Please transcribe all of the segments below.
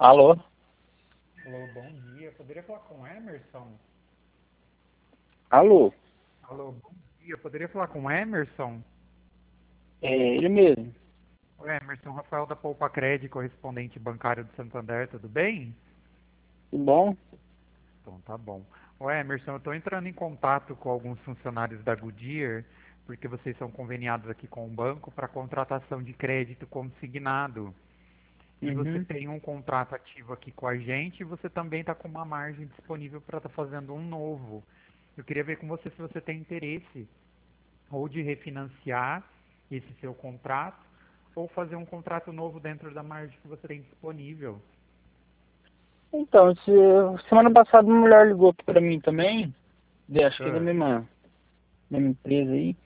Alô? Alô, bom dia. Poderia falar com o Emerson? Alô? Alô, bom dia. Poderia falar com o Emerson? É ele mesmo. Oi, Emerson, Rafael da Poupa Cred, correspondente bancário do Santander, tudo bem? Tudo bom? Então tá bom. Ô Emerson, eu estou entrando em contato com alguns funcionários da Goodyear, porque vocês são conveniados aqui com o banco para contratação de crédito consignado. E você Uhum. tem um contrato ativo aqui com a gente e você também está com uma margem disponível para estar fazendo um novo. Eu queria ver com você se você tem interesse ou de refinanciar esse seu contrato, ou fazer um contrato novo dentro da margem que você tem disponível. Então, semana passada uma mulher ligou aqui pra mim também, acho que é da Ah, mesma empresa aí,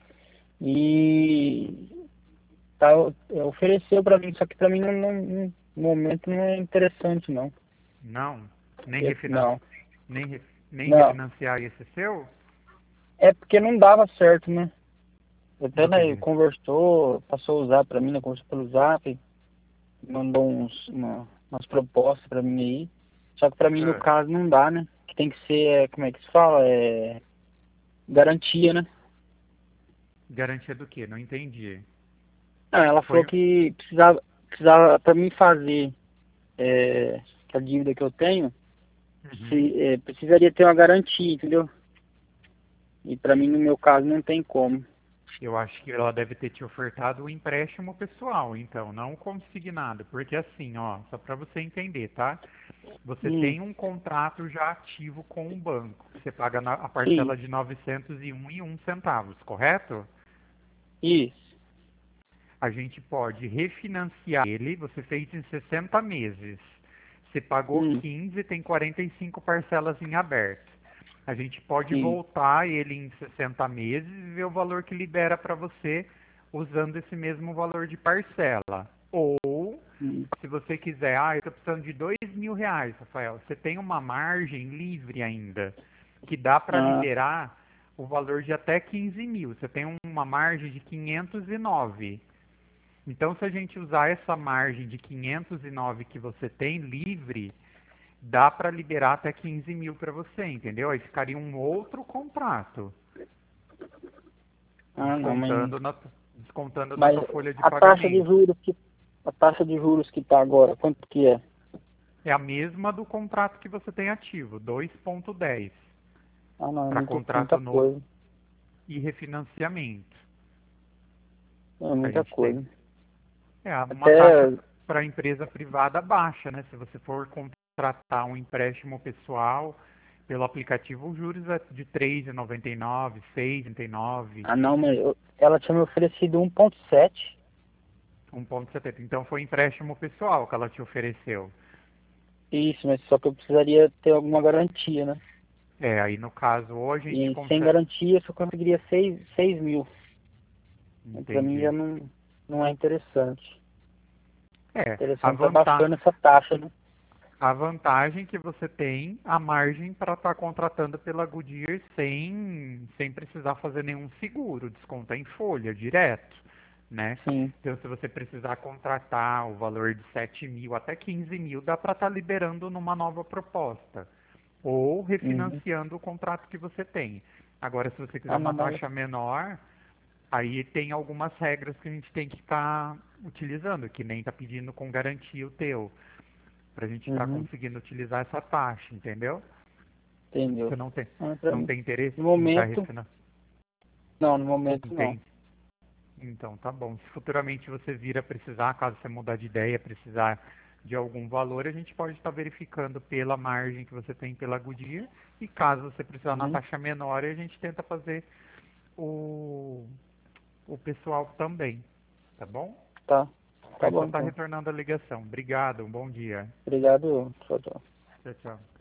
e tá, ofereceu pra mim, só que pra mim no momento não é interessante não. não, nem, Eu- não, nem não, refinanciar esse seu? é porque não dava certo, né? Até Do né, que? conversou, passou a usar pra mim, né, conversou pelo Zap, mandou umas propostas pra mim aí. Só que pra mim, no Ah, caso, não dá, né? Que tem que ser, como é que se fala? Garantia, né? garantia do que? Não entendi. Não, ela falou Foi. que precisava pra mim fazer que a dívida que eu tenho, Uhum. precisaria ter uma garantia, entendeu? E pra mim, no meu caso, não tem como. Eu acho que ela deve ter te ofertado o empréstimo pessoal, então, não o consignado. Porque assim, ó, só para você entender, tá? Você Hum, tem um contrato já ativo com o banco. Você paga a sim, parcela de 901 centavos, correto? isso, A gente pode refinanciar ele, você fez em 60 meses. Você pagou hum, 15, tem 45 parcelas em aberto. A gente pode sim, voltar ele em 60 meses e ver o valor que libera para você usando esse mesmo valor de parcela. Ou, hum, se você quiser, eu estou precisando de R$ 2.000, Rafael. Você tem uma margem livre ainda, que dá para ah, liberar o valor de até 15 mil. Você tem uma margem de 509. Então, se a gente usar essa margem de 509 que você tem livre, dá para liberar até 15 mil para você, entendeu? Aí ficaria um outro contrato, não, descontando na mas tua folha de a taxa de pagamento. juros a taxa de juros que tá agora, quanto que é? É a mesma do contrato que você tem ativo, 2,10, Ah, não, é para muita contrato novo coisa. e refinanciamento. É A muita gente tem coisa. uma taxa Até, para a empresa privada baixa, né? Se você for contratar um empréstimo pessoal pelo aplicativo, os juros é de 3,99, 6,99, não, mas ela tinha me oferecido 1,7. 1,70. Então foi empréstimo pessoal que ela te ofereceu. Isso, mas só que eu precisaria ter alguma garantia, né? É, aí no caso, ou a gente E sem consegue. garantia só conseguiria 6 mil. Pra mim já Entendi. não é interessante. É, Interessante tá baixando essa taxa, né? a vantagem que você tem a margem para estar contratando pela Goodyear sem precisar fazer nenhum seguro, desconta em folha, direto, né? Sim. Então, se você precisar contratar o valor de 7 mil até 15 mil, dá para estar liberando numa nova proposta. Ou Uhum. refinanciando o contrato que você tem. Agora, se você quiser Ah, uma não, mas. taxa menor, aí tem algumas regras que a gente tem que estar utilizando, que nem está pedindo com garantia o teu para a gente estar Uhum. conseguindo utilizar essa taxa, entendeu? Entendeu? Você Pra não mim. tem interesse No em estar momento, refinanciando? não, no momento não. Entende? Então, tá bom. Se futuramente você vir a precisar, caso você mudar de ideia, precisar de algum valor, a gente pode estar verificando pela margem que você tem pela Goodyear. E caso você precisar na Uhum. taxa menor, a gente tenta fazer o, o pessoal também. Tá bom? Tá. Tá Foi só bom estar então. retornando a ligação. Obrigado, um bom dia. Obrigado. Tchau, tchau. Tchau, tchau.